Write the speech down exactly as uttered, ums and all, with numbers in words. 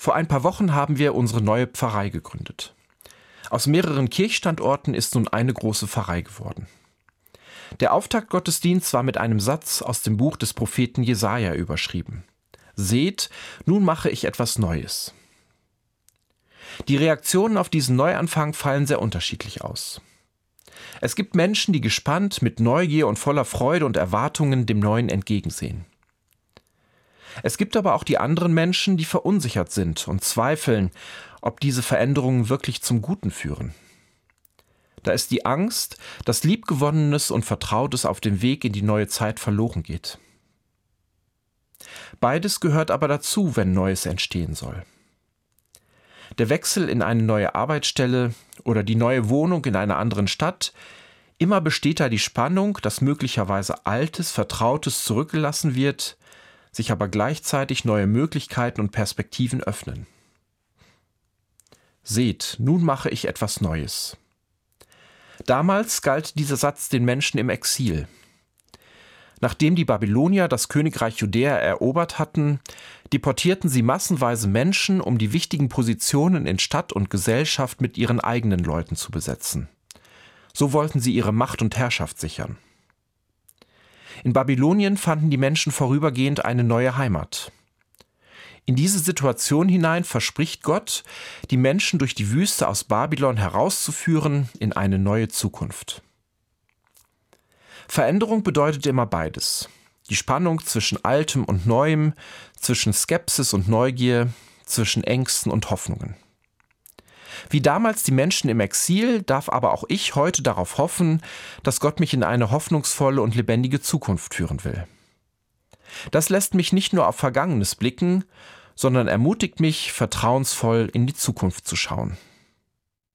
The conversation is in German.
Vor ein paar Wochen haben wir unsere neue Pfarrei gegründet. Aus mehreren Kirchstandorten ist nun eine große Pfarrei geworden. Der Auftaktgottesdienst war mit einem Satz aus dem Buch des Propheten Jesaja überschrieben. Seht, nun mache ich etwas Neues. Die Reaktionen auf diesen Neuanfang fallen sehr unterschiedlich aus. Es gibt Menschen, die gespannt, mit Neugier und voller Freude und Erwartungen dem Neuen entgegensehen. Es gibt aber auch die anderen Menschen, die verunsichert sind und zweifeln, ob diese Veränderungen wirklich zum Guten führen. Da ist die Angst, dass Liebgewonnenes und Vertrautes auf dem Weg in die neue Zeit verloren geht. Beides gehört aber dazu, wenn Neues entstehen soll. Der Wechsel in eine neue Arbeitsstelle oder die neue Wohnung in einer anderen Stadt, immer besteht da die Spannung, dass möglicherweise Altes, Vertrautes zurückgelassen wird, sich aber gleichzeitig neue Möglichkeiten und Perspektiven öffnen. Seht, nun mache ich etwas Neues. Damals galt dieser Satz den Menschen im Exil. Nachdem die Babylonier das Königreich Judäa erobert hatten, deportierten sie massenweise Menschen, um die wichtigen Positionen in Stadt und Gesellschaft mit ihren eigenen Leuten zu besetzen. So wollten sie ihre Macht und Herrschaft sichern. In Babylonien fanden die Menschen vorübergehend eine neue Heimat. In diese Situation hinein verspricht Gott, die Menschen durch die Wüste aus Babylon herauszuführen in eine neue Zukunft. Veränderung bedeutet immer beides. Die Spannung zwischen Altem und Neuem, zwischen Skepsis und Neugier, zwischen Ängsten und Hoffnungen. Wie damals die Menschen im Exil, darf aber auch ich heute darauf hoffen, dass Gott mich in eine hoffnungsvolle und lebendige Zukunft führen will. Das lässt mich nicht nur auf Vergangenes blicken, sondern ermutigt mich, vertrauensvoll in die Zukunft zu schauen.